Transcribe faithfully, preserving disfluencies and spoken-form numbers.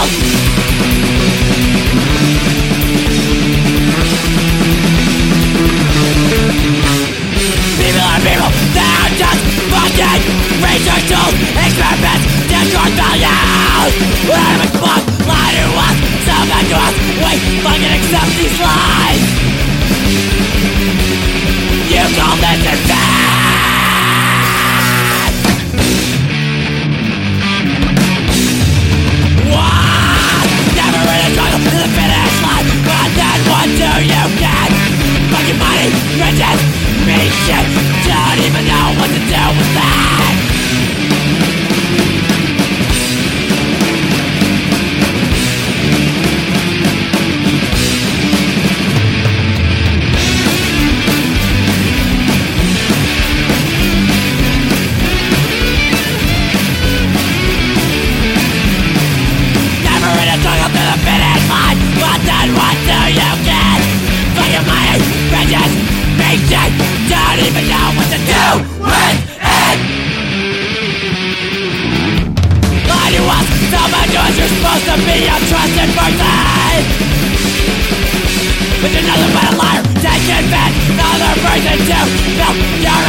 People are people, they are just fucking research tools, experiments, discord values. Every fuck lie to us, sell back to us, we fucking accept these lies. You call this advance. What? Never really struggle to the finish line, but then what do you get? Fucking money, riches, me shit. Don't even know what to do with that. Never really struggle to the finish line, but then what do you get? Fucking money, riches, me shit. Don't even know what to do with it. Lie to us, tell me to us you're supposed to be a trusted person, but you're nothing but a liar. Take advantage, another person to build your